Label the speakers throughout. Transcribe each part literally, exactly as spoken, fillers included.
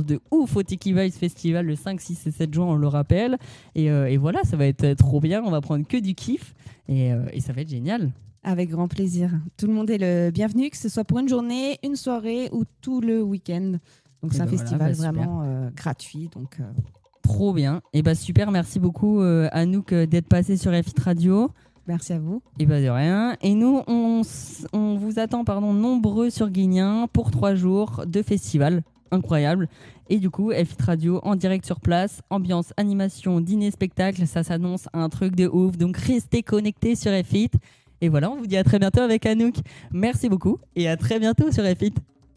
Speaker 1: ambiance de ouf au Tiki Vibes Festival le cinq, six et sept juin, on le rappelle. Et, euh, et voilà, ça va être trop bien. On va prendre que du kiff et, euh, et ça va être génial.
Speaker 2: Avec grand plaisir. Tout le monde est le bienvenu, que ce soit pour une journée, une soirée ou tout le week-end. Donc, et c'est ben un voilà, festival bah, vraiment euh, gratuit. Donc, euh...
Speaker 1: Trop bien. Et bah super, merci beaucoup euh, Anouk d'être passé sur F I T Radio.
Speaker 2: Merci à vous.
Speaker 1: Et bah de rien. Et nous, on, on vous attend pardon, nombreux sur Guignan pour trois jours de festival. Incroyable. Et du coup, F I T Radio en direct sur place. Ambiance, animation, dîner, spectacle. Ça s'annonce un truc de ouf. Donc restez connectés sur F I T. Et voilà, on vous dit à très bientôt avec Anouk. Merci beaucoup et à très bientôt sur F I T.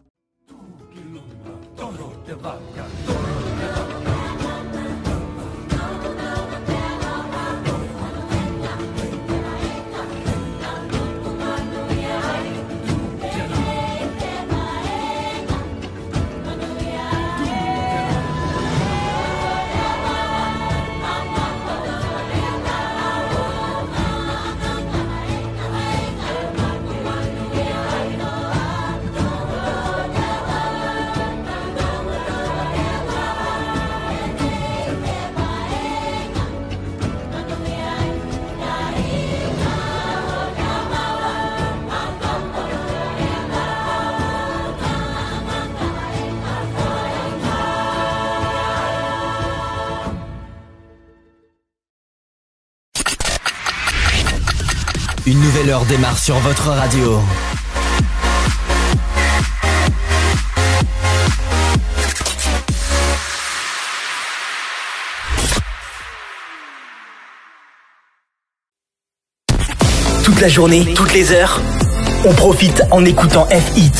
Speaker 3: Une nouvelle heure démarre sur votre radio. Toute la journée, toutes les heures, on profite en écoutant F I T.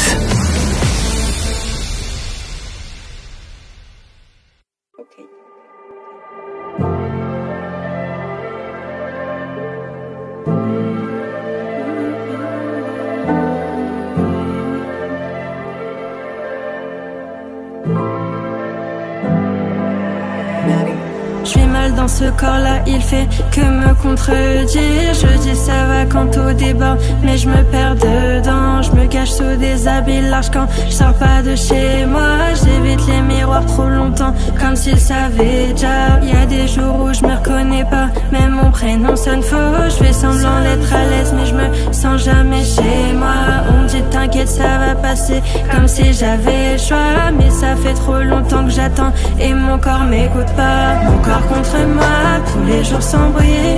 Speaker 4: Dans ce corps-là, il fait que me contredire. Je dis ça va quand au débat, mais je me perds dedans. Je me cache sous des habits larges quand je sors pas de chez moi. J'évite les miroirs trop longtemps, comme s'ils savaient déjà. Y a des jours où je me reconnais pas, même mon prénom sonne faux. Je fais semblant d'être à l'aise, mais je me sens jamais chez moi. On me dit t'inquiète, ça va passer, comme si j'avais le choix. Mais ça fait trop longtemps que j'attends et mon corps m'écoute pas. Mon corps contre moi, tous les jours sans bruit.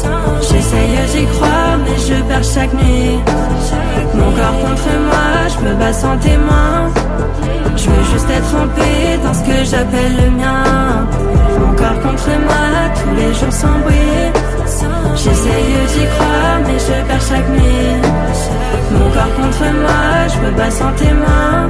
Speaker 4: J'essaye d'y croire, mais je perds chaque nuit. Mon corps contre moi, je me bats sans témoin. Je veux juste être en paix dans ce que j'appelle le mien. Mon corps contre moi, tous les jours sans bruit. J'essaye d'y croire, mais je perds chaque nuit. Mon corps contre moi, je me bats sans témoin.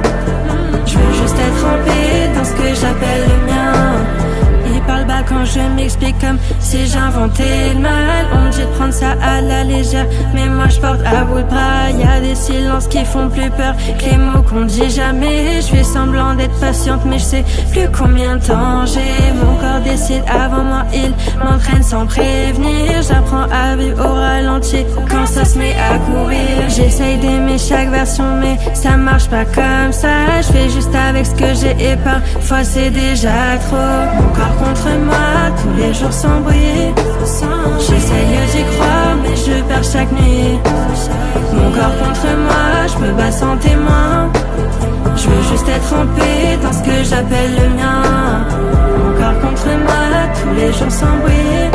Speaker 4: Je veux juste être en paix dans ce que j'appelle le mien. Il parle bas quand je m'explique comme si j'inventais le mal. On me dit de prendre ça à la légère, mais moi je porte à bout de bras. Y'a des silences qui font plus peur que les mots qu'on dit jamais. Je fais semblant d'être patiente, mais je sais plus combien de temps j'ai. Mon corps décide avant moi, il m'entraîne sans prévenir. J'apprends à vivre au ralenti quand ça se met à courir. J'essaye d'aimer chaque version, mais ça marche pas comme ça. Je fais juste avec ce que j'ai et parfois c'est déjà trop. Mon corps contre moi, tous les jours sans bruit. J'essaye d'y croire, mais je perds chaque nuit. Mon corps contre moi, je me bats sans témoin. Je veux juste être en paix dans ce que j'appelle le mien. Mon corps contre moi, tous les jours sans bruit.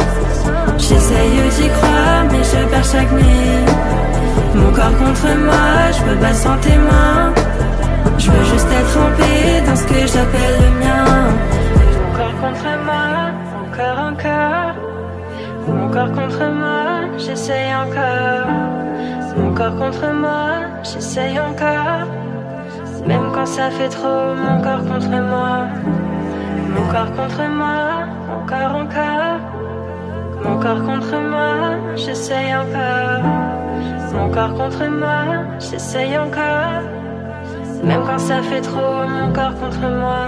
Speaker 4: J'essaye d'y croire, mais je perds chaque nuit. Mon corps contre moi, je me bats sans témoin. Je veux juste être en paix dans ce que j'appelle le mien. Mon corps contre moi, encore, encore. Mon corps contre moi, j'essaye encore. Mon corps contre moi, j'essaye encore. Même quand ça fait trop, mon corps contre moi. Mon corps contre moi, encore, encore. Mon corps contre moi, j'essaye encore. Mon corps contre moi, j'essaye encore. Même quand ça fait trop, mon corps contre moi.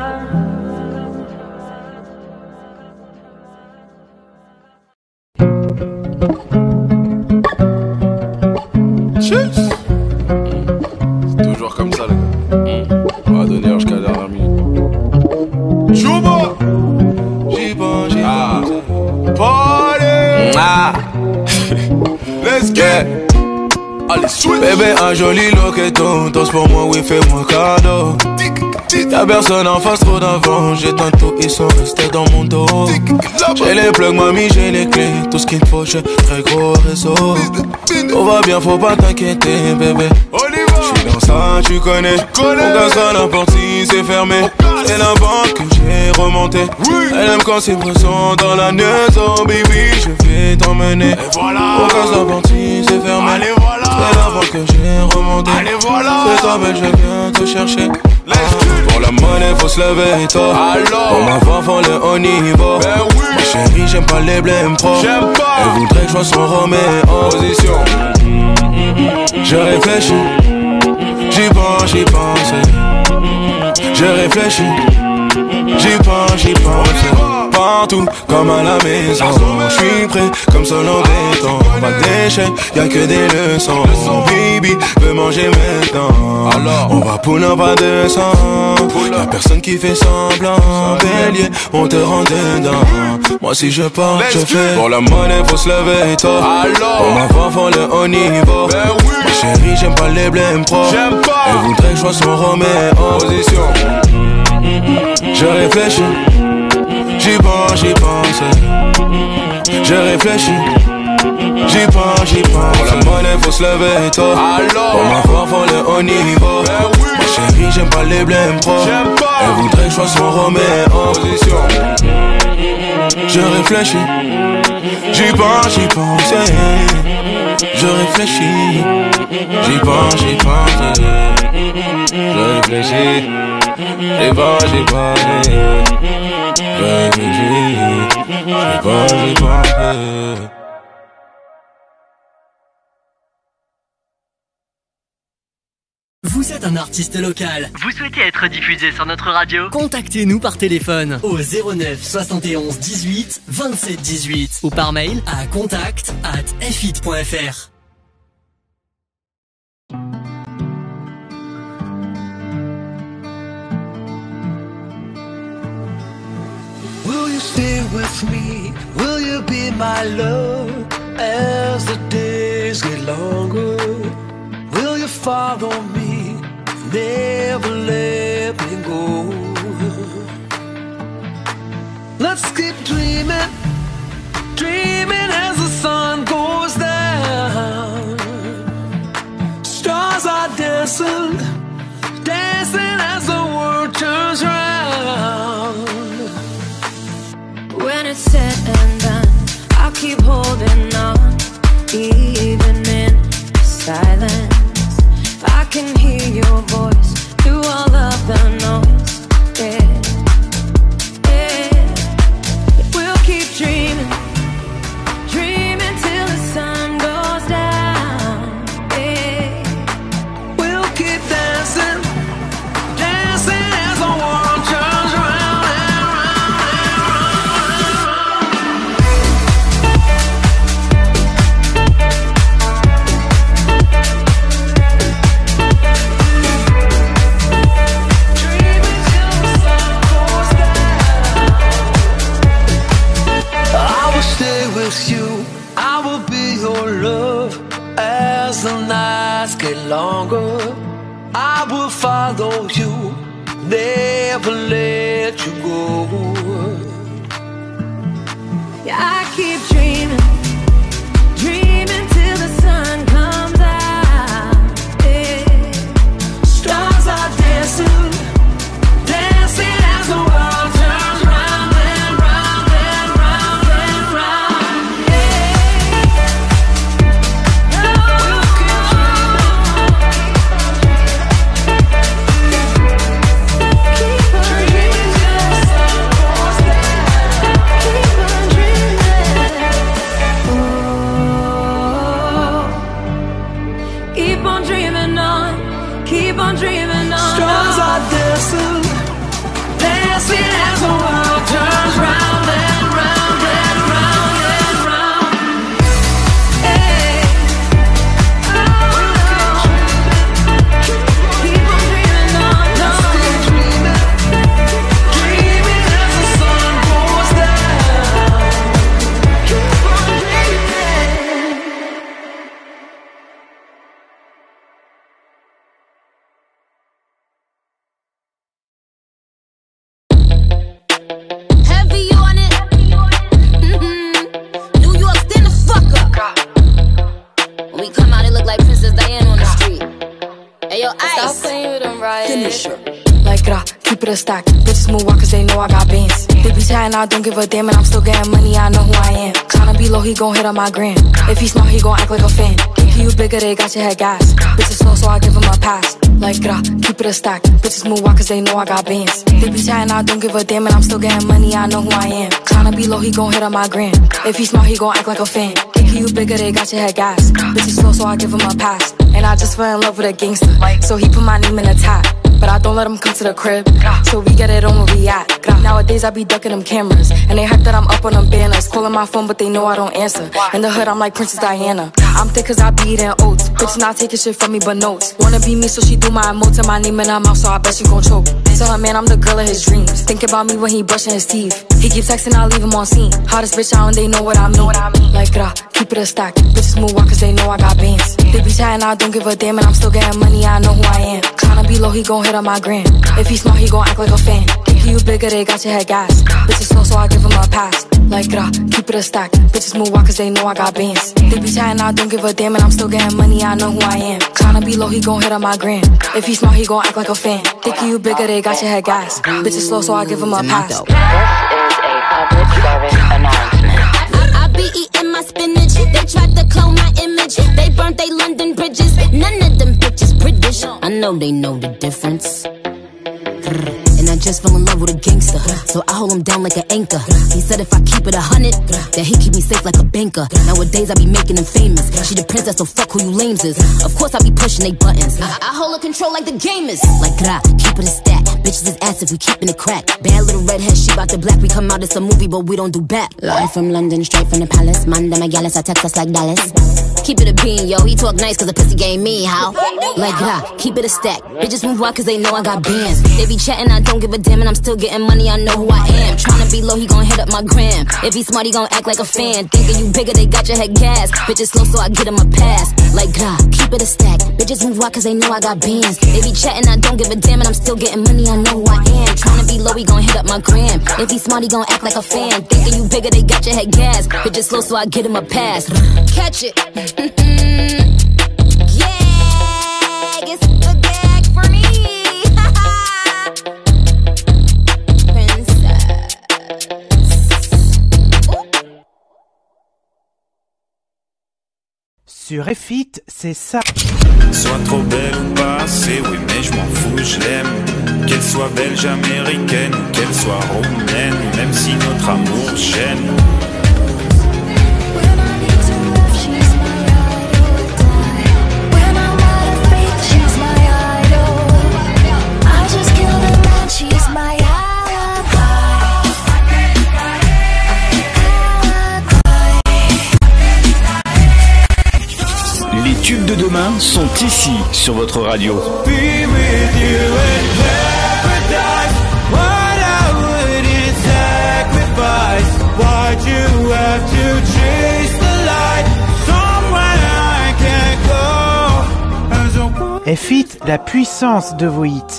Speaker 5: Tchuss. C'est toujours comme ça, les gars. On va donner jusqu'à la dernière minute.
Speaker 6: Bébé, un joli loqueton, danse pour moi, oui, fais-moi cadeau. Y'a personne en face, trop d'avant. J'éteins tout, ils sont restés dans mon dos. J'ai les plugs, mamie, j'ai les clés. Tout ce qu'il me faut, j'ai très gros réseau. Tout va bien, faut pas t'inquiéter, bébé. J'suis dans ça, tu connais. On cassera la porte si c'est fermé. C'est la banque que j'ai remontée. Elle aime quand c'est présent dans la maison, baby. Je vais t'emmener. On casse la porte si c'est fermé. C'est la banque que j'ai remontée. C'est toi, belle, je viens te chercher. Pour la monnaie faut se lever tôt. Pour ma voix faut le haut niveau. Ben oui. Ma chérie j'aime pas les blèmes pro. J'aime pas. Elle voudrait que je sois son Roméo. Position. Je réfléchis. J'y pense, j'y pense. Je réfléchis. J'y pense, j'y pense. Partout comme à la maison. J'suis prêt comme seul en béton. Pas d'échec, y'a que des leçons. Baby veut manger maintenant. Alors on va pull up à deux cents. Y'a personne qui fait semblant. Bélier, on te rend dedans. Moi si je pars, je fais. Pour la monnaie faut se lever tôt. Pour ma voix faut le haut niveau. Ma chérie j'aime pas les blèmes pro. Elle voudrait que je sois son Roméo. Position. Je réfléchis. J'y pense, j'y pense. Je réfléchis. J'y pense, j'y pense. Pour la monnaie faut se lever tôt. Pour ma voix faut le haut niveau. Ma chérie j'aime pas les blèmes pro. Elle voudrait que je sois son Roméo. Position. Je réfléchis. J'y pense, j'y pense. Je réfléchis. J'y pense, j'y pense. Je réfléchis. J'y pense, j'y pense. Je réfléchis. J'y pense, j'y pense.
Speaker 7: Vous êtes un artiste local. Vous souhaitez être diffusé sur notre radio? Contactez-nous par téléphone au zéro neuf soixante et onze dix-huit vingt-sept dix-huit ou par mail à contact arobase f hit point f r.
Speaker 8: Will you stay with me? Will you be my love as the days get longer? Will you follow me? Never let me go. Let's keep dreaming, dreaming as the sun goes down. Stars are dancing, dancing as the world turns round.
Speaker 4: When it's said and done, I'll keep holding on, even in silence. I can hear your voice through all of the noise. Yeah, yeah. We'll keep dreaming, dreaming till the sun goes down. Yeah,
Speaker 8: we'll keep dancing, dancing as the world turns round and with you, I will be your love as the nights get longer. I will follow you, never let you go.
Speaker 4: yeah, I keep dreaming, dreaming till the sun comes out. Yeah.
Speaker 8: Stars are dancing, dancing as the world turns round and round and round and round. Yeah. We'll keep dreaming, keep dreaming.
Speaker 9: Heavy on it. Mm-hmm. New York, stand the fuck up. When we come out, it look like Princess Diana on the street. Hey, yo, Ice. Stop playing with them, right? Finish her.
Speaker 10: Like, grah, keep it a stack. Bitches move walk cause they know I got bands. They be chatting, I don't give a damn, and I'm still getting money, I know who I am. Tryna be low, he gon' hit on my gram. If he smart, he gon' act like a fan. Think you bigger, they got your head gas. Bitches slow, so I give him a pass. Like, grah, keep it a stack. Bitches move walk cause they know I got bands. They be chatting, I don't give a damn, and I'm still getting money, I know who I am. Tryna be low, he gon' hit on my gram. If he smart, he gon' act like a fan. Think you bigger, they got your head gas. Bitches slow, so I give him a pass. And I just fell in love with a gangster, so he put my name in a tag. But I don't let him come to the crib, so we get it on where we at. Nowadays I be ducking them cameras, and they hype that I'm up on them banners. Calling my phone but they know I don't answer. In the hood I'm like Princess Diana. I'm thick cause I be eating oats. Bitch not taking shit from me but notes. Wanna be me so she do my emotes and my name in her mouth, so I bet she gon' choke. Tell her man I'm the girl of his dreams. Think about me when he brushing his teeth. He keep texting, I leave him on scene. Hottest bitch out and they know what I mean. Like grah, keep it a stack. Bitches move walk cause they know I got bands. They be chatting, I don't give a damn, and I'm still getting money, I know who I am. Tryna be low, he gon' hit on my gram. If he smart, he gon' act like a fan. Think you bigger, they got your head gas. Bitches slow, so I give him a pass. Like grah, keep it a stack. Bitches move walk cause they know I got bands. They be chatting, I don't give a damn, and I'm still getting money, I know who I am. Tryna be low, he gon' hit on my gram. If he smart, he gon' act like a fan. Think you bigger, they got your head gas. Bitches slow, so I give him a pass.
Speaker 11: This is a public service announcement.
Speaker 9: I, I be eating my spinach. They tried to clone my image. They burnt they London bridges. None of them bitches British. I know they know the difference. And I just fell in love with a gangster, so I hold him down like an anchor. He said if I keep it a hundred, that he keep me safe like a banker. Nowadays I be making them famous. She the princess, so fuck who you lames is. Of course I be pushing they buttons. I, I hold her control like the gamers. Like grah, keep it a stack. Bitches is ass if we keepin' it crack. Bad little redhead, she bout the black. We come out, it's a movie, but we don't do back. Live from London, straight from the palace. Manda Magalis, I text us like Dallas. Keep it a bean, yo. He talk nice cause the pussy game me, how? Like grah, keep it a stack. Bitches move wild cause they know I got bands. They be chatting, I don't give a damn, and I'm still getting money, I know who I am. Tryna be low, he gon' hit up my gram. If he smart, he gon' act like a fan. Thinking you bigger, they got your head gas. Bitches slow, so I get him a pass. Like grah, keep it a stack. Bitches move wild cause they know I got bands. They be chatting, I don't give a damn, and I'm still getting money, I know who I am. Tryna be low, he gon' hit up my gram. If he smart, he gon' act like a fan. Thinking you bigger, they got your head gas. Bitches slow, so I get him a pass. Catch it. Yeah, it's a gag for me.
Speaker 12: Sur F I T, c'est ça.
Speaker 13: Soit trop belle ou pas assez, oui mais je m'en fous, je l'aime. Qu'elle soit belge, américaine, ou qu'elle soit roumaine, même si notre amour gêne.
Speaker 3: Les tubes de demain sont ici sur votre radio.
Speaker 12: F I T, la puissance de vos hits.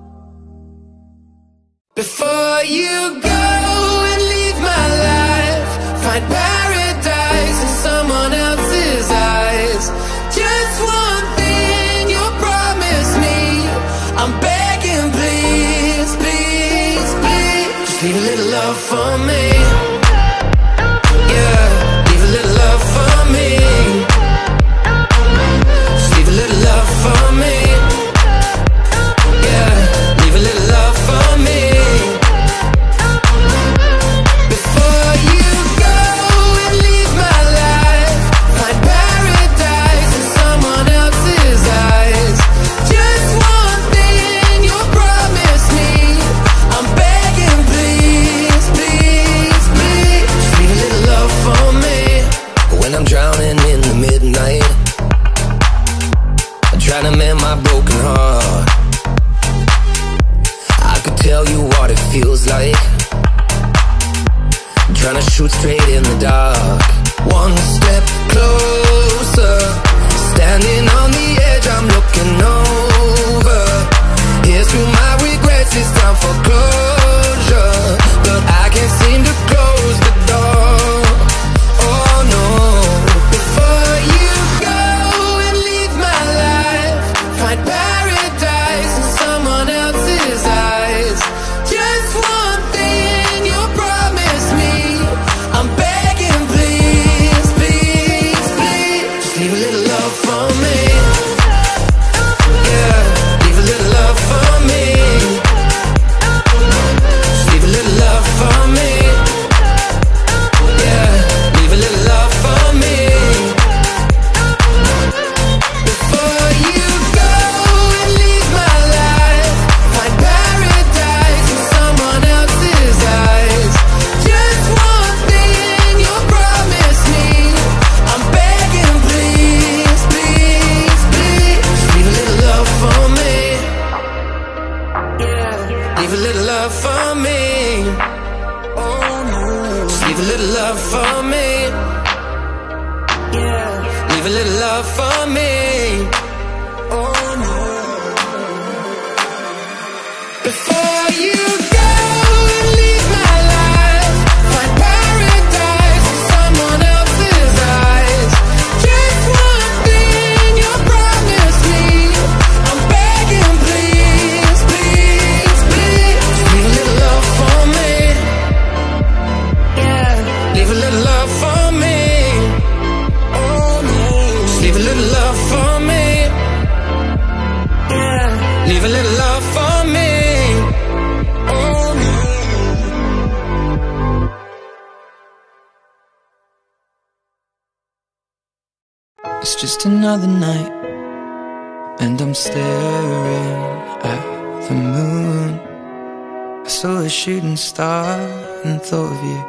Speaker 8: Before you go and leave my life, find paradise in someone else's eyes. Just one thing you promise me, I'm begging, please, please, please. Just leave a little love for me. Yeah, leave a little love for me. Just leave a little love for me. Yeah, leave a little love for me. Before you go and leave my life, find paradise in someone else's eyes. Just one thing you promise me, I'm begging, please, please, please. Just leave a little love for me. When I'm drowning in the midnight, I try to mend my broken heart. I could tell you what it feels like, trying to shoot straight in the dark. One step closer, standing on the edge, I'm looking over. Here's through my regrets, it's time for closure. But for me. Oh no. Just leave a little love for me. Yeah. Leave a little love for me. Oh no. Before you go and leave my life, find paradise in someone else's eyes. Just one thing you promise me, I'm begging, please, please, please. Just leave a little love for me. Yeah, leave a little love for me. Oh no, just leave a little love for me. Yeah, leave a little love for me. It's just another night, and I'm staring at the moon. I saw a shooting star and thought of you.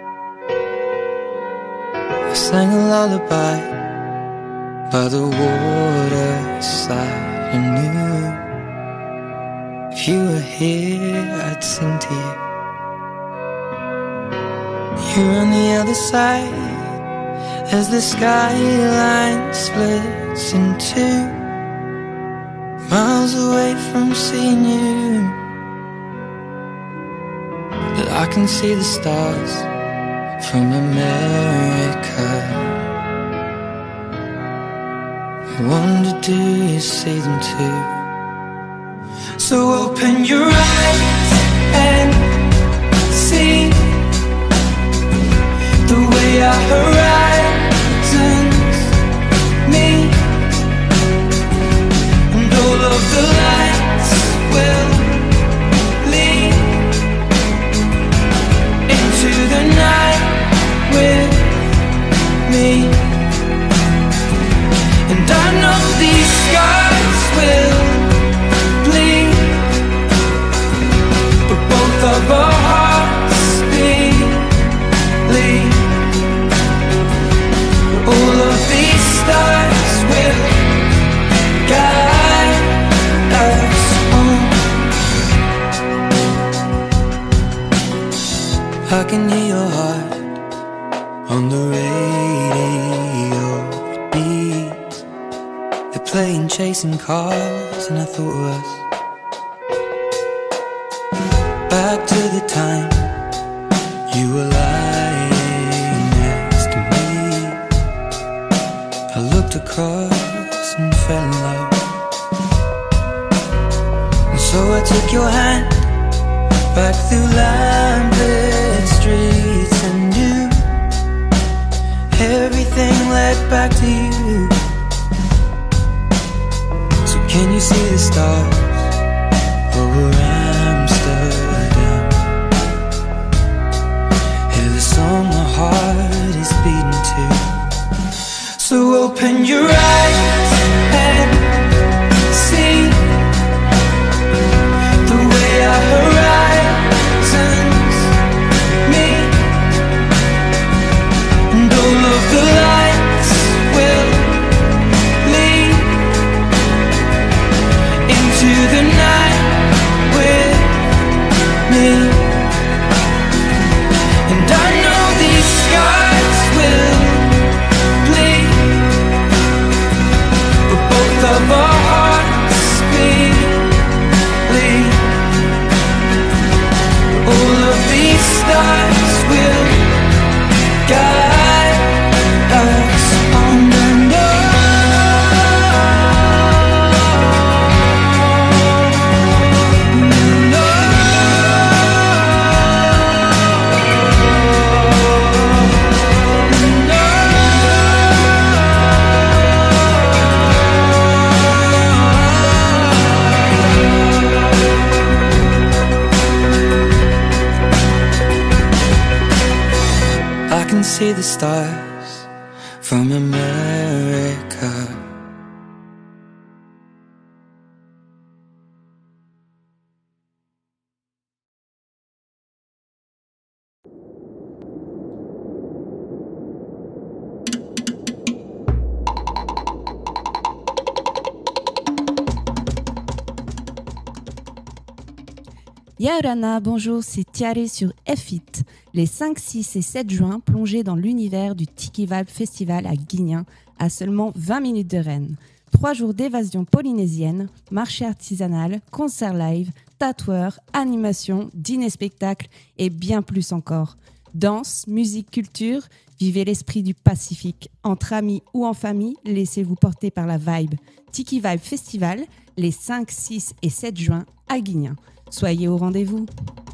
Speaker 8: I sang a lullaby by the waterside and knew if you were here, I'd sing to you. You're on the other side as the skyline splits in two, miles away from seeing you. But I can see the stars from America. I wonder, do you see them too? So open your eyes and see the way our horizons meet, and all of the lights will lead into the night with me. And I know these scars will bleed, but both of our hearts bleed. All of these stars will guide us home. I can hear your heart on the radio. It beats. They're playing Chasing Cars, and I thought of us. Back to the time you were lying next to me. I looked across and fell in love, and so I took your hand back through lamplit streets, and knew everything led back to you. So can you see the stars over Amsterdam? Hear the song my heart is beating to. So open your eyes and see the way our horizons meet, and all of the lights will lead into the night with me. And I know these scars will bleed, but both of our hearts bleed. All of these stars will guide us on and on. I can see the stars from America.
Speaker 2: Yaorana, bonjour, c'est Tiare sur F I T. Les cinq, six et sept juin, plongez dans l'univers du Tiki Vibe Festival à Guignin, à seulement vingt minutes de Rennes. Trois jours d'évasion polynésienne, marché artisanal, concert live, tatoueur, animation, dîner-spectacle et bien plus encore. Danse, musique, culture, vivez l'esprit du Pacifique. Entre amis ou en famille, laissez-vous porter par la vibe. Tiki Vibe Festival, les cinq, six et sept juin à Guignin. Soyez au rendez-vous.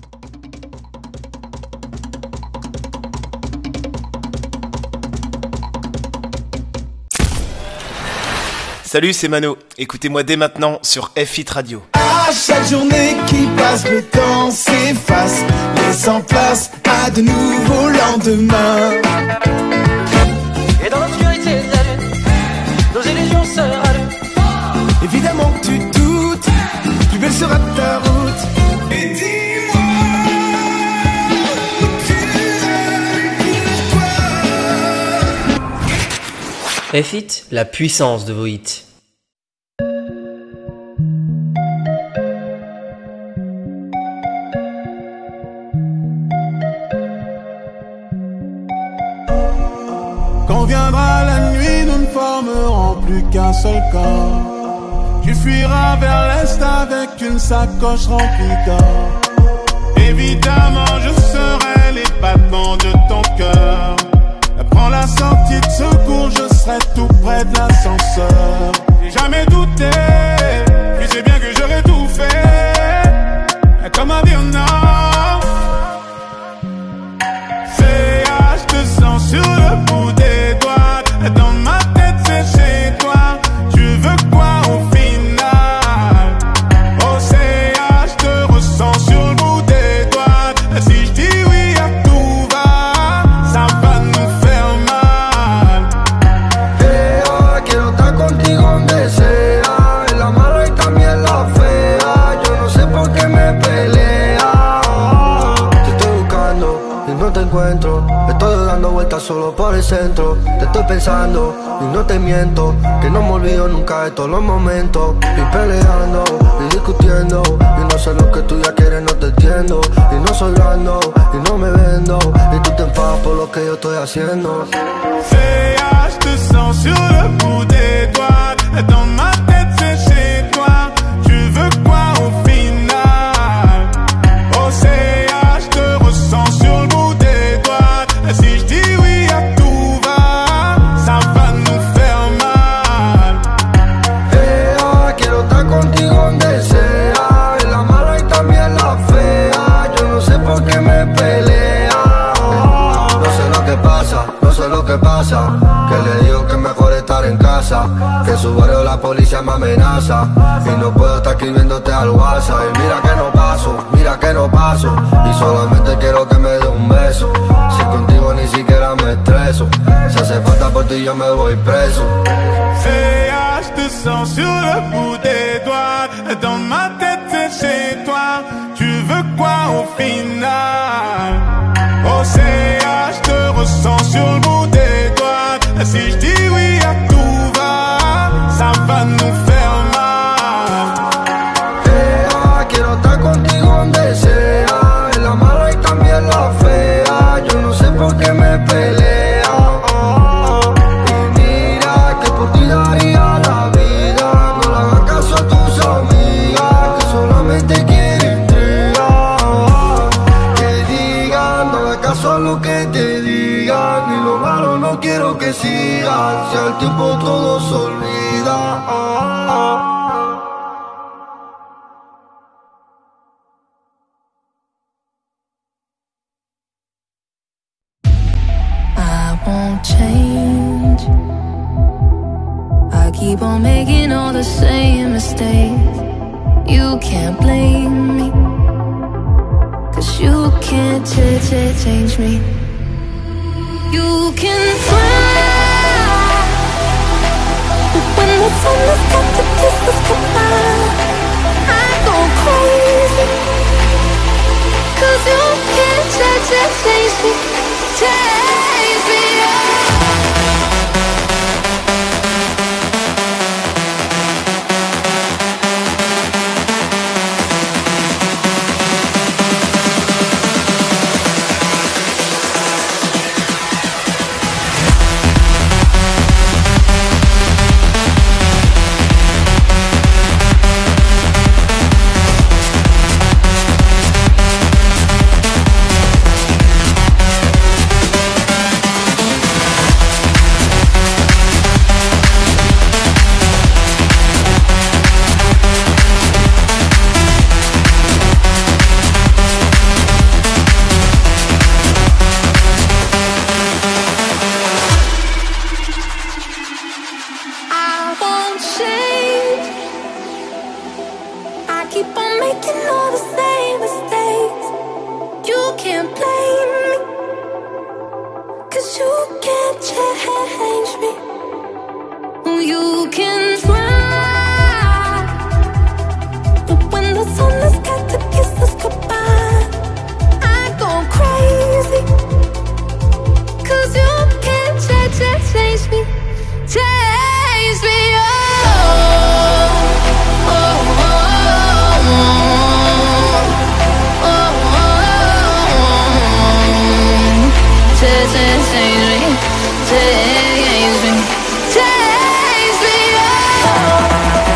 Speaker 3: Salut, c'est Mano. Écoutez-moi dès maintenant sur F I T Radio.
Speaker 8: À chaque journée qui passe, le temps s'efface, laissant place à de nouveaux lendemains.
Speaker 14: Et dans l'obscurité de la lune, nos illusions se rallument.
Speaker 8: Évidemment que tu doutes, plus belle sera ta route. Et dis-moi, tu pourquoi
Speaker 7: F I T, la puissance de vos hits.
Speaker 6: Quand viendra la nuit, nous ne formerons plus qu'un seul corps. Tu fuiras vers l'est avec une sacoche remplie d'or. Évidemment, je serai les battements de ton cœur. Prends la sortie de secours, je serai tout près de l'ascenseur. J'ai jamais douté, tu sais bien que j'aurais tout fait. Comme un Vietnam. C'est ah, je te sens sur le bout des doigts. Dans ma tête, c'est chez toi. Tu veux quoi au final? Oh, c'est ah, je te ressens sur le bout des doigts. Si je dis oui à tout va, ça va nous faire mal.
Speaker 15: Hey, ah, quiero estar contigo donde sea, en la mala y también la fea. Yo no sé por qué me pelea. Te estoy buscando y no te encuentro. Estoy dando vueltas solo por el centro. Te estoy pensando y no te miento, que no me olvido nunca de todos los momentos. Y peleando y discutiendo, y no sé lo que tú ya quieres, no te entiendo. Y no soy blando y no me vendo, y tú te enfadas por lo que yo estoy haciendo.
Speaker 6: C'est ah, je te sens sur le bout des doigts. Dans ma tête, c'est chez toi. Tu veux quoi au final? Oh, c'est ah, je te ressens sur le bout des doigts. Si je dis oui à tout va, ça va nous faire mal.
Speaker 15: Hey, ah, quiero estar contigo donde sea, en la mala y también la fea. Yo no sé por qué me pelea. No sé lo que pasa, no sé lo que pasa, que le digo que es mejor estar en casa, que en su barrio la policía me amenaza, y no puedo estar escribiéndote al WhatsApp. Y mira que no paso, mira que no paso, y solamente quiero que me dé un beso. Si contigo ni siquiera me estreso, si hace falta por ti yo me voy preso.
Speaker 6: C'est ah, je te sens sur le bout des doigts. Dans ma tête, c'est chez toi. Tu veux quoi au final? Oh, c'est ah, je te ressens sur le bout des doigts. Si je dis oui à tout va, ça va nous faire mal.
Speaker 15: Hey, ah, quiero estar contigo donde sea, en la mala y también la fea. Yo no sé por qué me pelea. Y mira que por ti daría la vida. No le hagas caso a tus amigas, que solamente quieren intrigar. Que digan, no hagas caso a lo que te digan, y lo malo no quiero que siga. Si al tiempo todo se olvida.
Speaker 10: I won't change. I keep on making all the same mistakes. You can't blame me, 'cause you can't ch- ch- change me. You can try, but when the sun has got to kiss us goodbye, I go crazy, 'cause you can't ch- ch- change me, change me.
Speaker 4: change me. You can try, but when the sun has got to kiss us goodbye, I go crazy. Cause you can't change, change, change me. Change me, oh, oh, oh, oh, oh, oh. Change, change, change me. Change me. Change me, oh.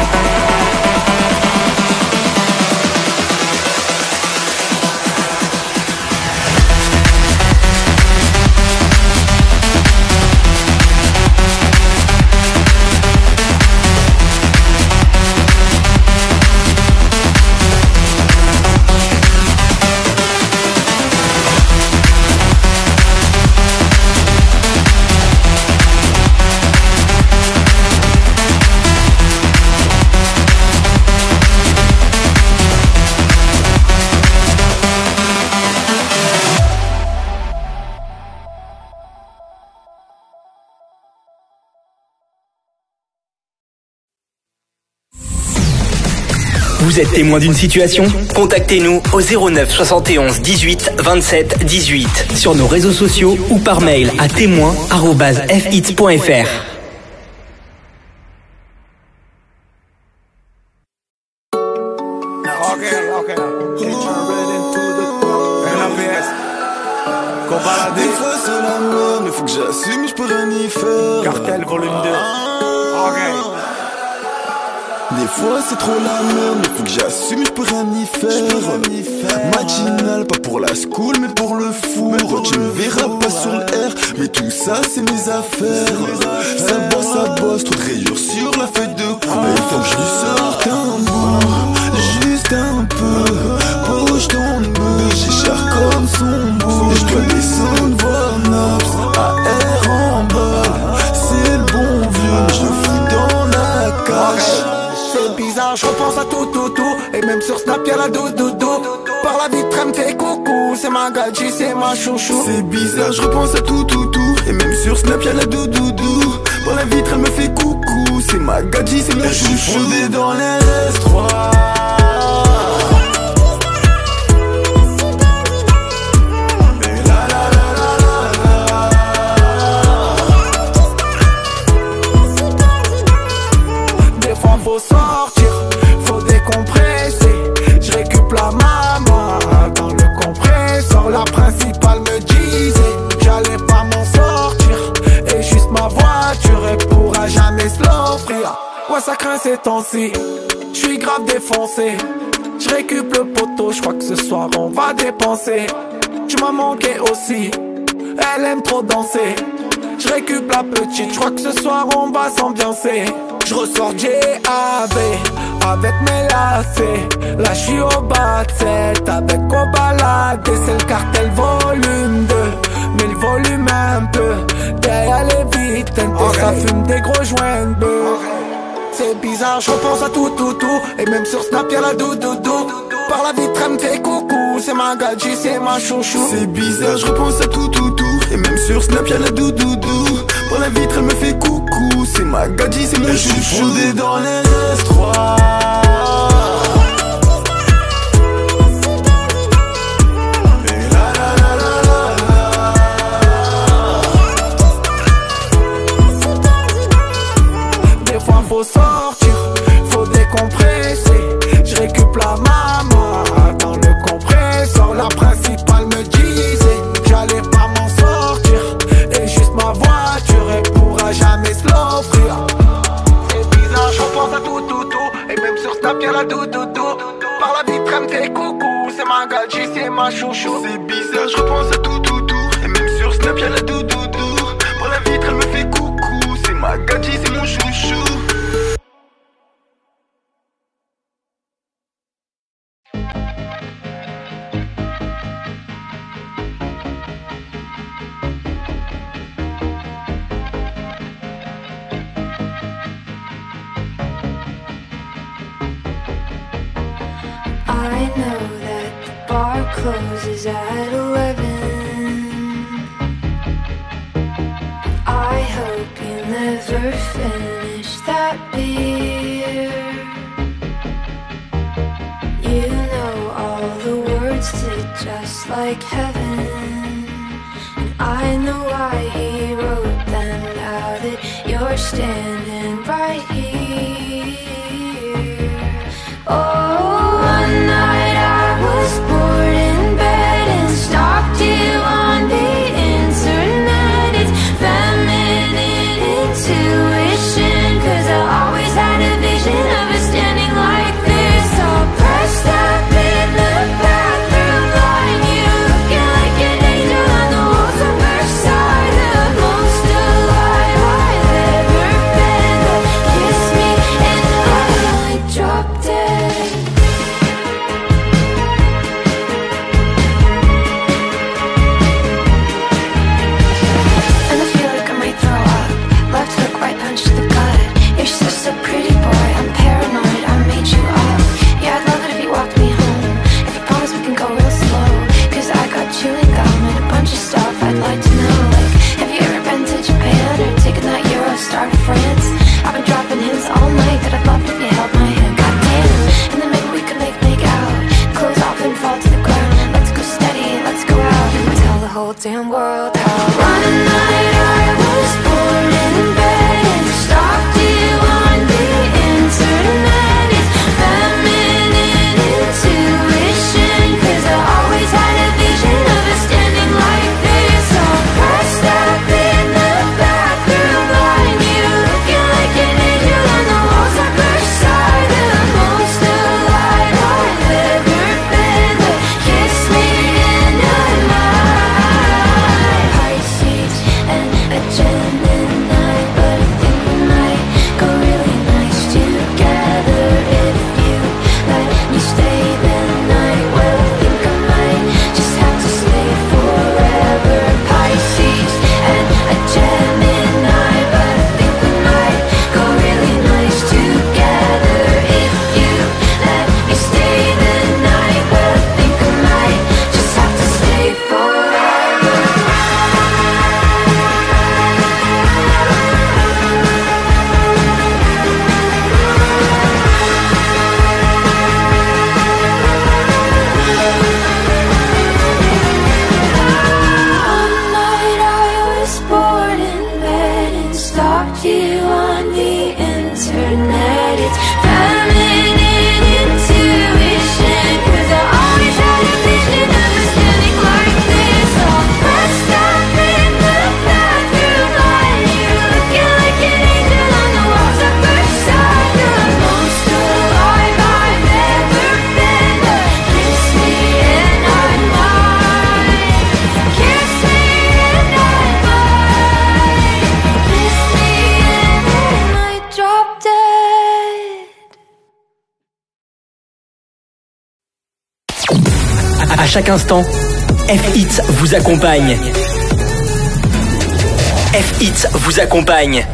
Speaker 3: Vous êtes témoin d'une situation? Contactez-nous au zéro neuf soixante et onze dix-huit vingt-sept dix-huit sur nos réseaux sociaux ou par mail à témoin arobase f hits point f r.
Speaker 16: Des fois c'est la merde, mais faut que j'assume, je peux rien y faire.
Speaker 17: Cartel volume deux. Ok.
Speaker 16: Des fois c'est trop la merde, mais faut que j'assume, je peux rien y faire. Matinal, pas pour la school, mais pour le four. Tu me verras pas sur le R, mais tout ça c'est mes affaires. Ça bosse, ça bosse, trop de rayures sur la feuille de cour. Il faut que je lui sorte un bout, juste un peu. Bouge ton nœud, j'ai cher comme son bout. Et je dois descendre voir Naps, A R en bas. C'est le bon vieux, je le fous dans la cache.
Speaker 18: C'est bizarre, je repense à tout, tout, tout. Et même sur Snap y'a la doudoudou. Par la vitre elle me fait coucou. C'est ma gadji, c'est ma chouchou.
Speaker 16: C'est bizarre, je repense à tout, tout, tout. Et même sur Snap y'a la doudoudou. Par la vitre elle me fait coucou. C'est ma gadji, c'est mon chouchou. Je suis fondé dans les S trois.
Speaker 18: Faut sortir, faut décompresser. Je récup la maman dans le compresseur. La principale me disait j'allais pas m'en sortir. Et juste ma voiture, elle pourra jamais se l'offrir. Ouais, ça craint ces temps-ci, j'suis grave défoncé. Je récup le poteau, j'crois que ce soir on va dépenser. Tu m'as manqué aussi, elle aime trop danser. Je récup la petite, j'crois que ce soir on va s'ambiancer. Je ressors J A V avec mes lacets. Là j'suis au bas de sept avec quoi balader. C'est le cartel volume deux, mais le volume un peu. Derrière les vitres, okay. Ça fume des gros joints de bœuf. C'est bizarre, je repense à tout, tout, tout. Et même sur Snap y'a la doudoudou. Par la vitre elle me fait coucou. C'est ma gadji, c'est ma chouchou.
Speaker 16: C'est bizarre, je repense à tout, tout, tout. Et même sur Snap y'a la doudoudou. Par la vitre elle me fait coucou. C'est ma gadji, c'est mon chouchou. Je suis fondé dans les S trois.
Speaker 18: Faut sortir, faut décompresser. Je récup la maman dans le compresseur. La principale me disait j'allais pas m'en sortir. Et juste ma voiture, elle pourra jamais se l'offrir. C'est bizarre, je repense à tout, tout, tout. Et même sur Snap y'a la doudoudou. Par la vitre elle me fait coucou. C'est ma gadji, c'est ma chouchou.
Speaker 16: C'est bizarre, je repense à tout, tout, tout. Et même sur Snap y'a la doudoudou. Par la vitre elle me fait coucou. C'est ma gadji, c'est mon chouchou.
Speaker 4: I know that the bar closes at eleven. I like heaven, and I know why he wrote them. Now that you're standing right here. Oh, one night I was bored in bed and stalked you on the internet. It's feminine intuition, 'cause I always had a vision of us standing like this, all pressed up in the bathroom line. You looking like an angel on the walls of Versailles, the most alive I've ever been. But kiss me and I drop dead. And I feel like I might throw up. Left hook, right punch to the gut. You're such a pretty boy, I'm paranoid, I made you up. Yeah, I'd love it if you walked me home. If you promise we can go real slow, 'cause I got chewing gum and a bunch of stuff I'd like to know. Like, have you ever been to Japan or taken that Eurostar to France? I've been dropping hints all night that I'd love it if you held my hand, goddamn. And then maybe we could make make out, close off and fall to the ground. Let's go steady, let's go out and tell the whole damn world how. One night I was bored in bed and stalked you on the internet. It's feminine intuition, 'cause I always had a vision of us standing like this, all pressed up in the bathroom line. You looking like an angel on the walls of Versailles, the most alive I've ever been. But kiss me and I might. Pisces and a Gemini, but I think we might go really nice together if you let me stay the night. Well, I think I might just have to stay forever. Pisces and a Gemini, but I think we might go really nice together if you let me stay the night. Well, I think I might just have to stay forever. One night I was bored in bed and stalked you on the internet. It's feminine intuition, 'cause I always had a vision of us standing like this, all pressed up in the bathroom line. You looking like an angel on the walls of Versailles, the most alive I've ever been. But kiss me and I might. Kiss me and I might. Kiss me and I might drop dead.
Speaker 3: À chaque instant, F-Hits vous accompagne. F-Hits vous accompagne.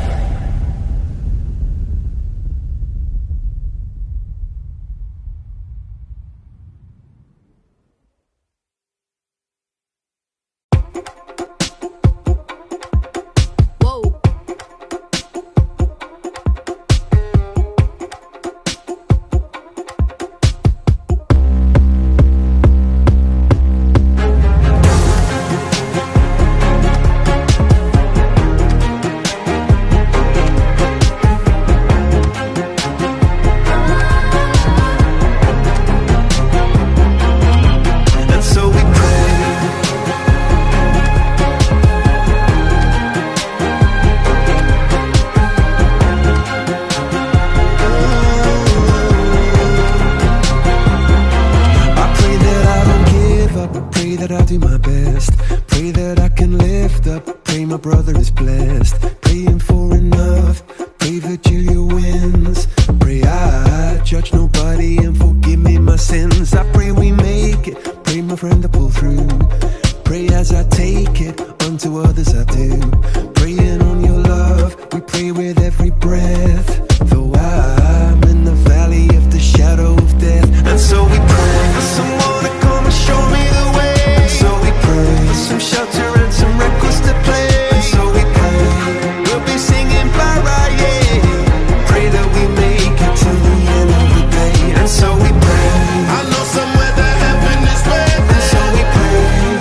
Speaker 8: I know somewhere that heaven is waiting. So we pray.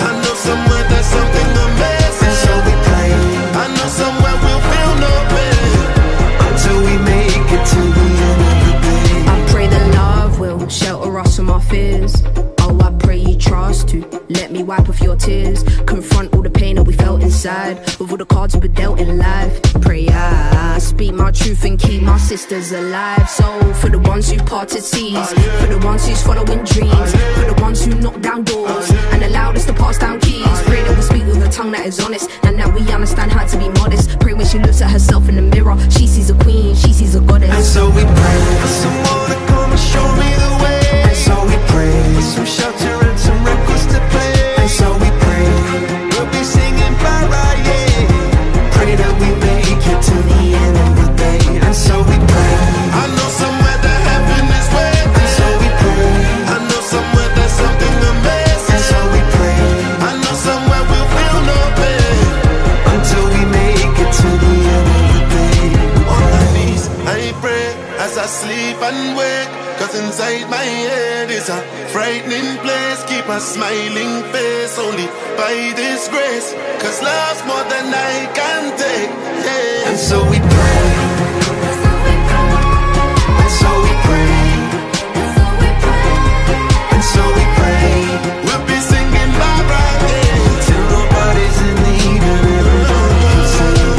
Speaker 19: tears. Confront all the pain that we felt inside, with all the cards we were dealt in life. Pray I speak my truth and keep my sisters alive. So for the ones who parted seas, for the ones who's following dreams, for the ones who knock down doors and allowed us to pass down keys. Pray that we speak with a tongue that is honest, and that we understand how to be modest. Pray when she looks at herself in the mirror, she sees a queen, she sees a goddess.
Speaker 8: And so we pray for someone to come and show me the way. And so we pray for some shelter and some records to play. And so we pray we'll be singing para, yeah. Pray that we make it to the end of the day. And so we pray. I know somewhere that heaven is waiting. And so we pray. I know somewhere there's something amazing. And so we pray. I know somewhere we'll feel no pain until we make it to the end of the day. On my knees, I pray as I sleep and wake. Cause inside my head is a frightening place. Keep a smiling face only by this grace. Cause love's more than I can take, yeah. And so we pray. And so we pray. And so we pray. We'll be singing Barbara, yeah. Till nobody's in need and everybody can sing.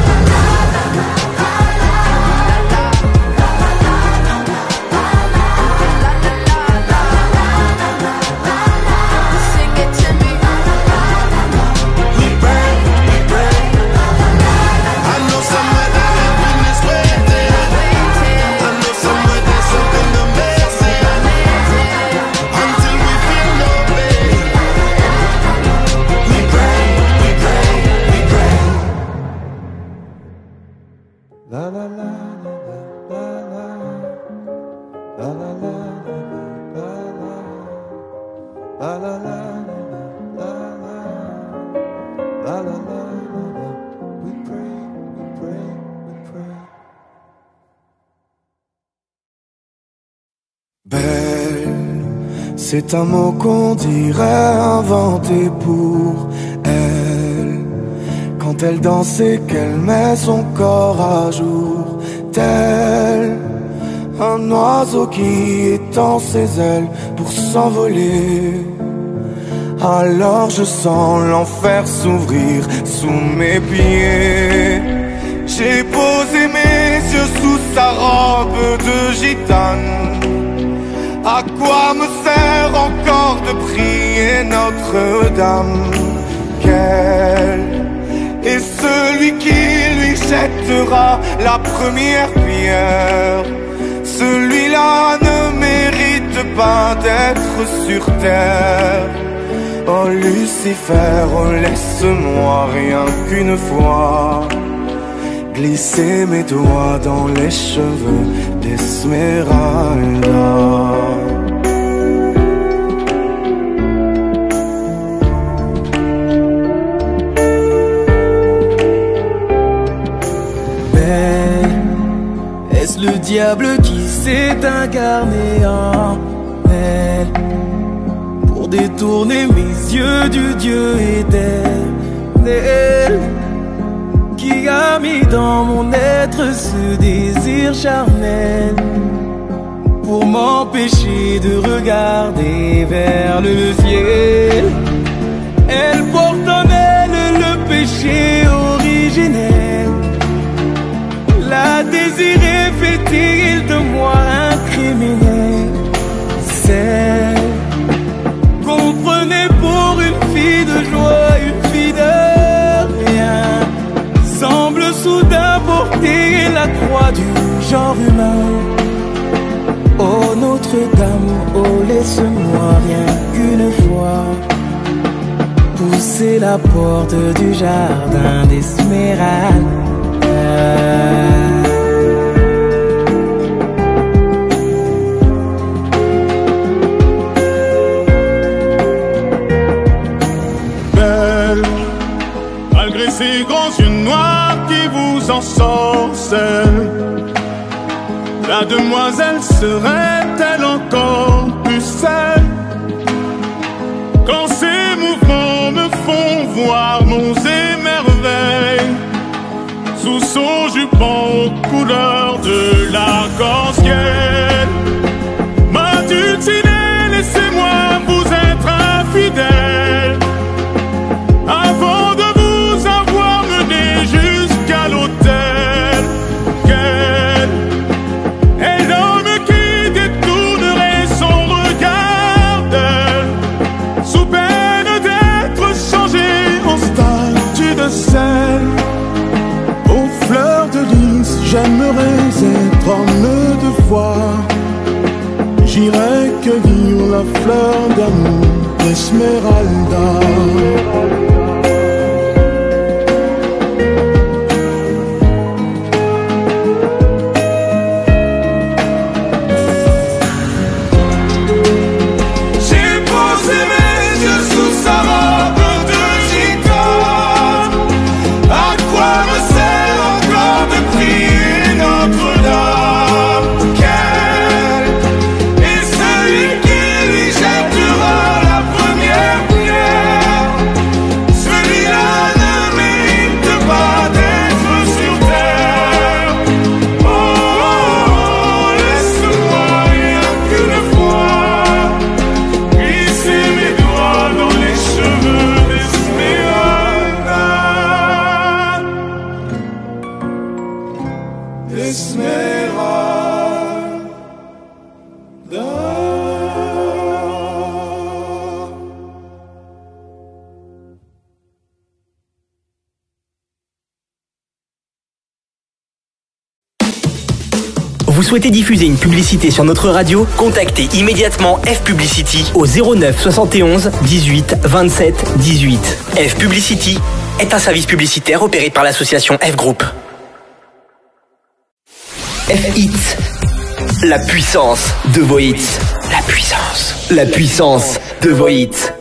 Speaker 18: C'est un mot qu'on dirait inventé pour elle. Quand elle danse et qu'elle met son corps à jour, tel un oiseau qui étend ses ailes pour s'envoler. Alors je sens l'enfer s'ouvrir sous mes pieds. J'ai posé mes yeux sous sa robe de gitane. À quoi me sert encore de prier Notre-Dame? Quel est celui qui lui jettera la première pierre? Celui-là ne mérite pas d'être sur terre. Oh Lucifer, oh laisse-moi rien qu'une fois glisser mes doigts dans les cheveux d'Esmeralda.
Speaker 8: Mais est-ce le diable qui s'est incarné en elle pour détourner mes yeux du Dieu éternel, qui a mis dans mon être ce désir charnel pour m'empêcher de regarder vers le ciel? Elle porte en elle le péché originel, la désirée fait-il de moi un criminel? Celle qu'on prenait pour une fille de joie, une fille de rien, semble soudain porter la croix du genre humain. Oh Notre-Dame, oh laisse-moi rien qu'une fois pousser la porte du jardin d'Esmeralda.
Speaker 5: Belle, malgré ses grands yeux noirs qui vous ensorcellent, la demoiselle serait-elle encore plus seule quand ses mouvements me font voir monts et merveilles sous son jupon aux couleurs de l'arc-en-ciel? Ma dulcinée, laissez-moi vous être infidèle.
Speaker 16: la fleur d'amour, Esmeralda.
Speaker 3: Vous souhaitez diffuser une publicité sur notre radio? Contactez immédiatement F Publicity au zéro neuf soixante et onze dix-huit vingt-sept dix-huit. F Publicity est un service publicitaire opéré par l'association F Group. F Hits, la puissance de vos hits. La puissance, la puissance de vos hits.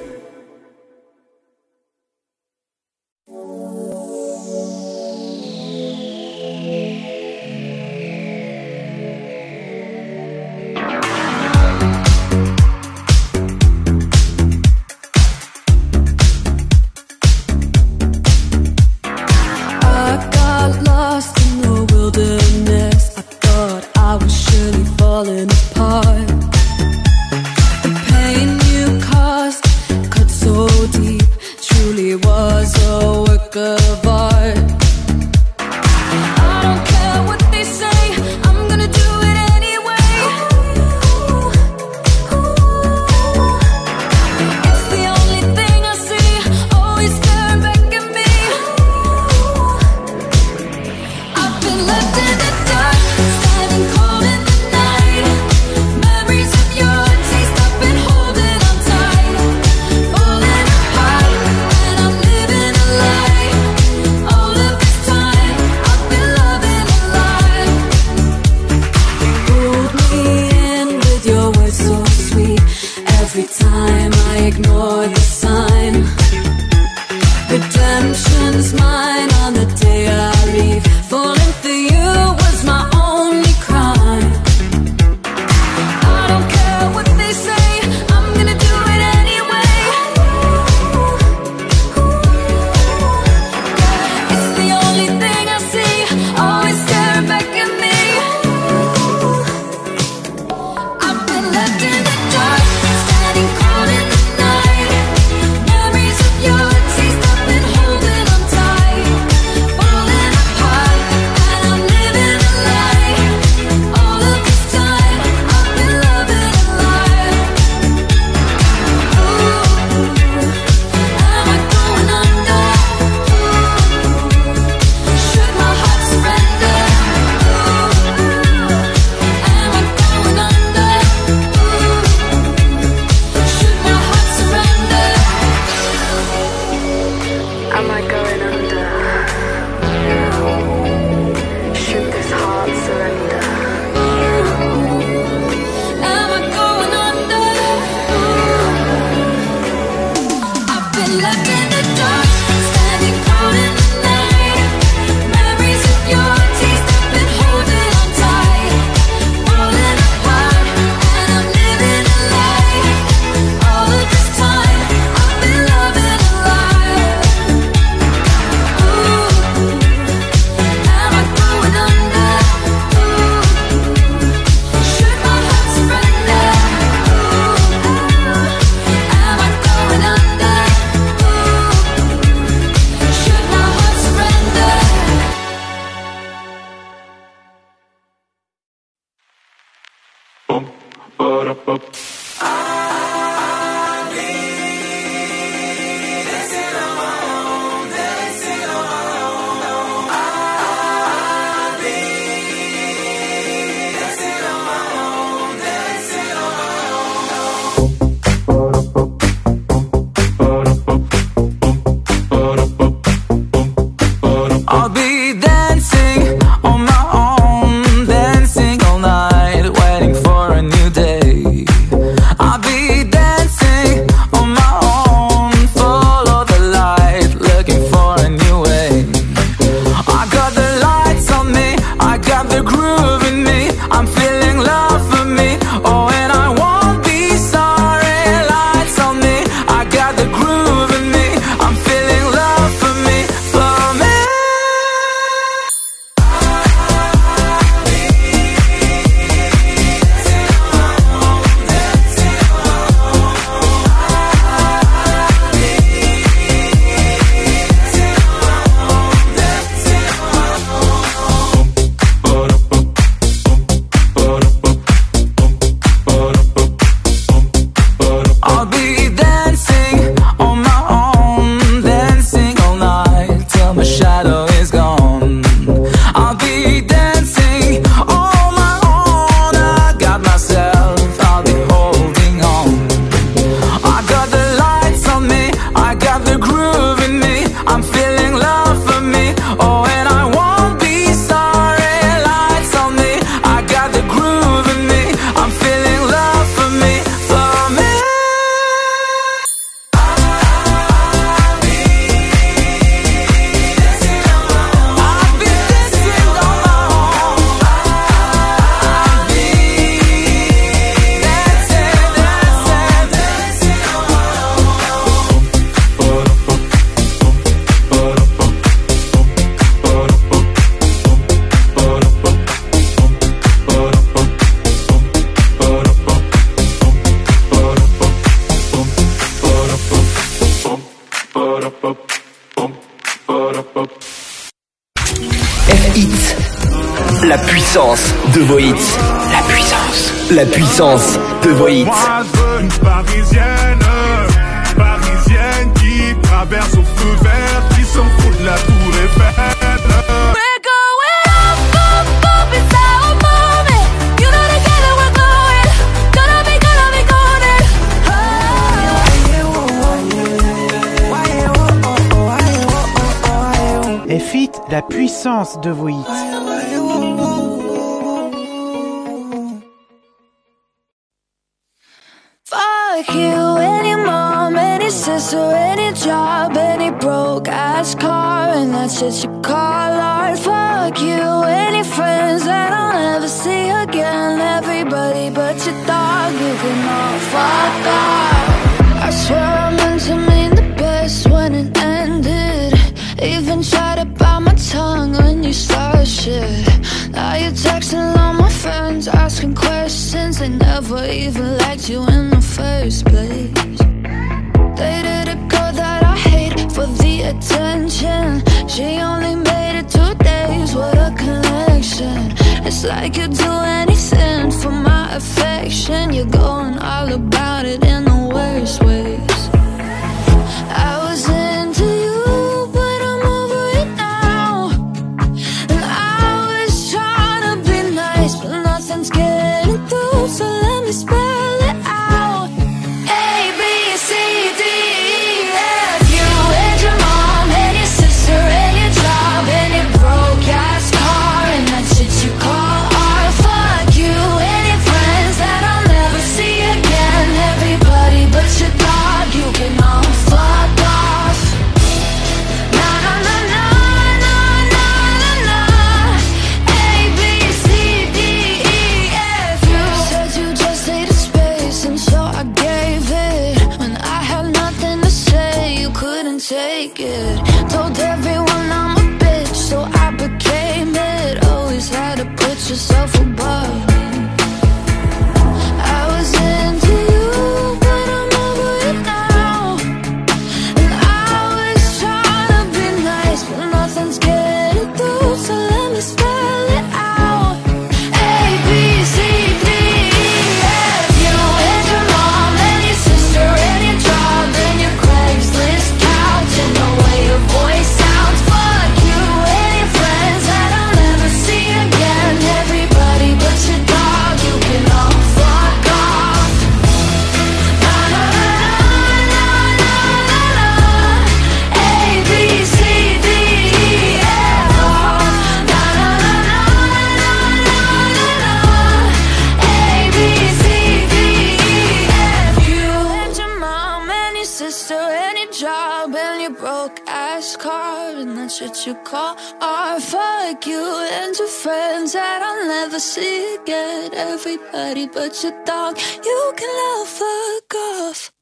Speaker 3: F-Hits, la puissance de vos hits. La puissance, la puissance de vos hits.
Speaker 5: Moi je veux une parisienne, parisienne qui traverse au feu vert, qui s'en fout de la tour Eiffel.
Speaker 4: We're going up, up, up inside a moment. You know together we're going. Gonna be, gonna be golden.
Speaker 12: F-Hits, la puissance de vos hits.
Speaker 4: Fuck you, any mom, any sister, any job, any broke ass car, and that shit you call art. Fuck you, any friends that I'll never see again. Everybody but your dog, you can all fuck off. I swear I meant to mean the best when it ended. Even tried to bite my tongue when you started shit. Now you're texting all my friends, asking questions. They never even liked you in the first place. Dated a girl that I hate for the attention. She only made it two days, what a connection. It's like you'd do anything for my affection. You're going all about it in the worst ways. I was into you, but I'm over it now. And I was trying to be nice, but nothing's getting through, so let me spell it out. A, B, C, D, E, F. You and your mom, and your sister, and your job, and your broke ass car, and that shit you call art. Fuck you, and your friends that I'll never see again. Everybody but your dog, you can all fuck off. Na na na na na na na na. A, B, C, D, E, F. You said you just needed space, and so I gave it. When I had nothing to say, you couldn't take it. Told everyone I'm a bitch, so I became it. Always had to put yourself above me. I was into you, but I'm over it now. And I was trying to be nice, but nothing's getting through, so let me spell it out. A, B, C, D, E, F. You and your mom, and your sister, and your job, and your Craigslist couch, and the way your voice sounds. Fuck you and your friends that I'll never see again. Everybody but your dog, you can all fuck off. Na na na na na na na. A, B, C, D, E, F. Na na na na na na na na. A, B, C, D, E, F. You and your mom and your sister and your job and your broke ass car, and that shit you call art. Fuck you and your friends that I'll never see again. Everybody but your dog, you can all fuck off.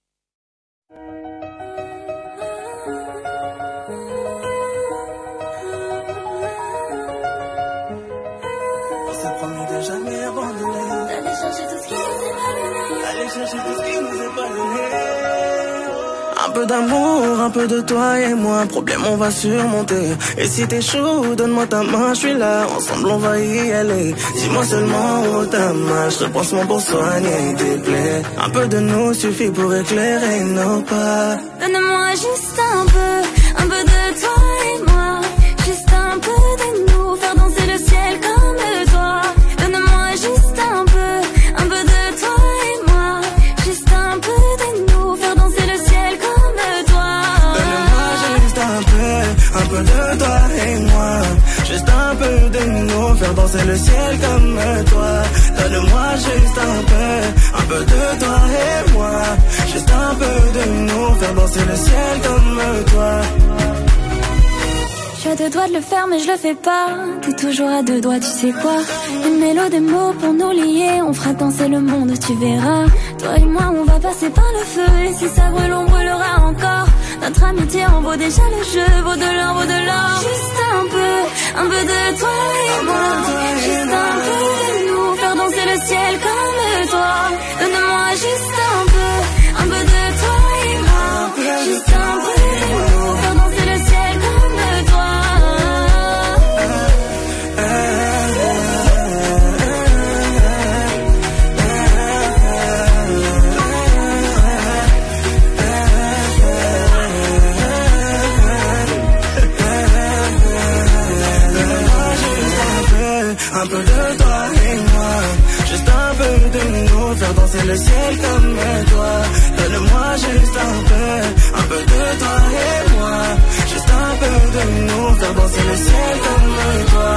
Speaker 8: On s'est promis de jamais abandonner. D'aller chercher tout ce qui nous est pas donné. Aller chercher tout ce qui nous est pas donné. Un peu d'amour, un peu de toi et moi. Problème, on va surmonter. Et si t'es chaud, donne-moi ta main, je suis là. Ensemble, on va y aller. Dis-moi seulement où t'as mal. Je te pansement pour soigner tes plaies. Un peu de nous suffit pour éclairer nos pas.
Speaker 4: Donne-moi juste un peu, un peu de toi et moi. Juste un peu de nous, faire danser le ciel comme toi. Donne-moi juste un peu, un peu de toi et moi. Juste un peu de nous, faire danser le ciel comme toi.
Speaker 8: Donne-moi juste un peu, un peu de toi et moi. Juste un peu de nous, faire danser le ciel comme toi. Donne-moi juste un peu, un peu de toi et moi. Juste un peu de nous, faire danser le ciel comme toi.
Speaker 4: Je suis à deux doigts de le faire mais je le fais pas. T'es toujours à deux doigts, tu sais quoi. Une mélodie, des mots pour nous lier. On fera danser le monde, tu verras. Toi et moi on va passer par le feu. Et si ça brûle on brûlera encore. Notre amitié en vaut déjà le jeu. Vaut de l'or, vaut de l'or. Juste un peu, un peu de toi et moi. Juste un peu de nous, faire danser le ciel comme toi. Donne-moi juste un peu, un peu de toi et moi. Juste un peu de nous, faire danser le ciel comme
Speaker 8: danser le ciel comme toi. Donne-moi juste un peu, un peu de toi et moi. Juste un peu de nous, faire danser le ciel comme toi.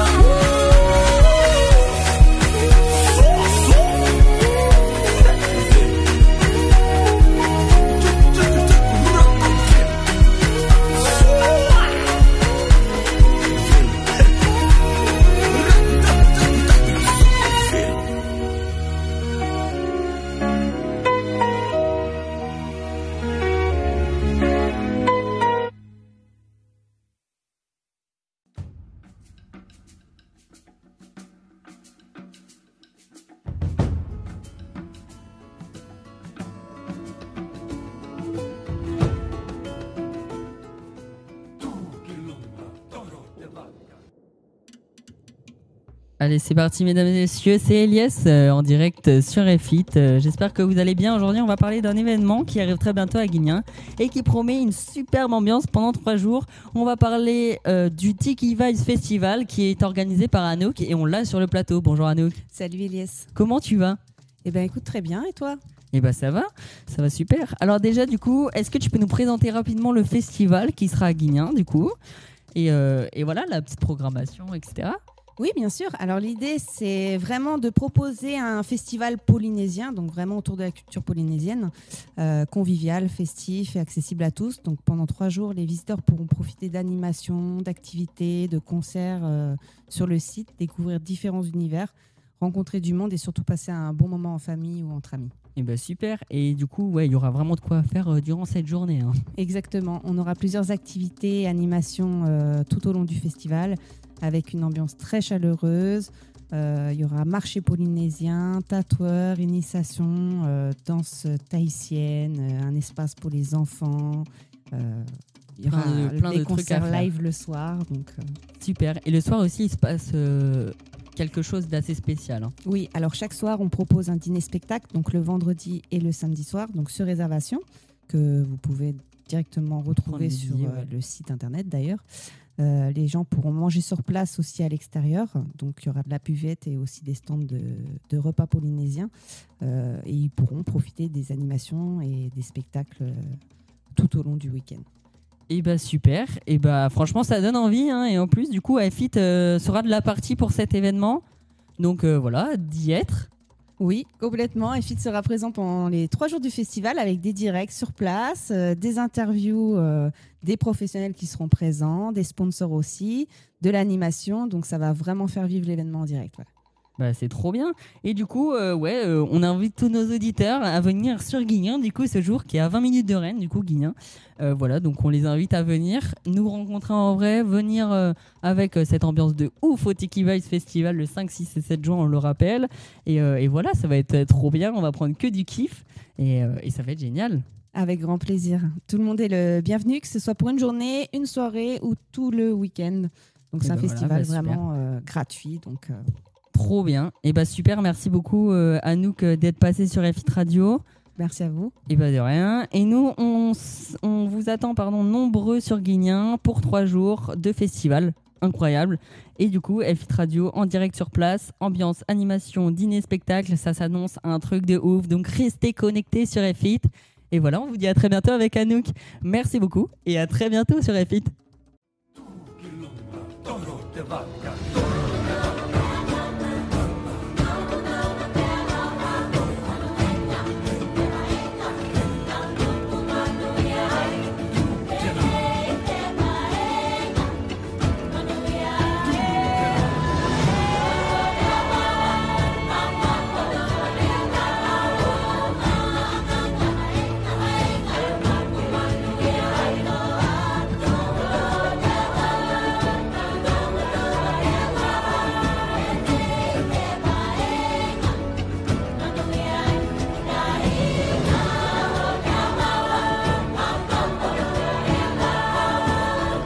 Speaker 1: Allez, c'est parti, mesdames et messieurs, c'est Elias euh, en direct sur F I T. Euh, j'espère que vous allez bien. Aujourd'hui, on va parler d'un événement qui arrive très bientôt à Guignin et qui promet une superbe ambiance pendant trois jours. On va parler euh, du Tiki Vibes Festival qui est organisé par Anouk et on l'a sur le plateau. Bonjour Anouk.
Speaker 2: Salut Elias.
Speaker 1: Comment tu vas ?
Speaker 2: Eh ben écoute, très bien, et toi ?
Speaker 1: Eh ben ça va, ça va super. Alors déjà, du coup, est-ce que tu peux nous présenter rapidement le festival qui sera à Guignin, du coup et, euh, et voilà, la petite programmation, et cetera.
Speaker 2: Oui, bien sûr. Alors l'idée, c'est vraiment de proposer un festival polynésien, donc vraiment autour de la culture polynésienne, euh, convivial, festif et accessible à tous. Donc pendant trois jours, les visiteurs pourront profiter d'animations, d'activités, de concerts euh, sur le site, découvrir différents univers, rencontrer du monde et surtout passer un bon moment en famille ou entre amis.
Speaker 1: Eh ben super. Et du coup, ouais, il y aura vraiment de quoi faire euh, durant cette journée. Hein.
Speaker 2: Exactement. On aura plusieurs activités et animations euh, tout au long du festival, avec une ambiance très chaleureuse. Euh, il y aura marché polynésien, tatoueur, initiation, euh, danse tahitienne, euh, un espace pour les enfants. Euh, il y aura
Speaker 1: plein de, plein
Speaker 2: des
Speaker 1: de
Speaker 2: concerts
Speaker 1: trucs à
Speaker 2: live
Speaker 1: faire.
Speaker 2: le soir. Donc, euh...
Speaker 1: Super. Et le soir aussi, il se passe euh, quelque chose d'assez spécial. Hein.
Speaker 2: Oui, alors chaque soir, on propose un dîner-spectacle, donc le vendredi et le samedi soir, donc sur réservation, que vous pouvez directement retrouver sur
Speaker 1: billets,
Speaker 2: euh,
Speaker 1: ouais.
Speaker 2: le site internet d'ailleurs. Euh, les gens pourront manger sur place aussi à l'extérieur, donc il y aura de la buvette et aussi des stands de, de repas polynésiens euh, et ils pourront profiter des animations et des spectacles euh, tout au long du week-end.
Speaker 1: Et bah super, et bah franchement ça donne envie hein. Et en plus du coup F I T euh, sera de la partie pour cet événement, donc euh, voilà, d'y être.
Speaker 2: Oui, complètement. F I T sera présent pendant les trois jours du festival avec des directs sur place, euh, des interviews euh, des professionnels qui seront présents, des sponsors aussi, de l'animation. Donc ça va vraiment faire vivre l'événement en direct. Ouais.
Speaker 1: Bah, c'est trop bien. Et du coup, euh, ouais, euh, on invite tous nos auditeurs à venir sur Guignin, du coup, ce jour qui est à vingt minutes de Rennes, du coup, Guignin. Euh, voilà, donc on les invite à venir nous rencontrer en vrai, venir euh, avec euh, cette ambiance de ouf au Tiki Vibes Festival le cinq, six et sept juin, on le rappelle. Et, euh, et voilà, ça va être trop bien, on va prendre que du kiff et, euh, et ça va être génial.
Speaker 2: Avec grand plaisir. Tout le monde est le bienvenu, que ce soit pour une journée, une soirée ou tout le week-end. Donc
Speaker 1: et
Speaker 2: c'est
Speaker 1: ben
Speaker 2: un festival
Speaker 1: voilà, bah,
Speaker 2: vraiment euh, gratuit. Donc, euh...
Speaker 1: Trop bien. Et bah super, merci beaucoup euh, Anouk euh, d'être passée sur F I T Radio.
Speaker 2: Merci à vous.
Speaker 1: Et bah de rien. Et nous, on, on vous attend pardon, nombreux sur Guignin pour trois jours de festival. Incroyable. Et du coup, F I T Radio en direct sur place, ambiance, animation, dîner, spectacle, ça s'annonce un truc de ouf. Donc restez connectés sur F I T. Et voilà, on vous dit à très bientôt avec Anouk. Merci beaucoup et à très bientôt sur F I T.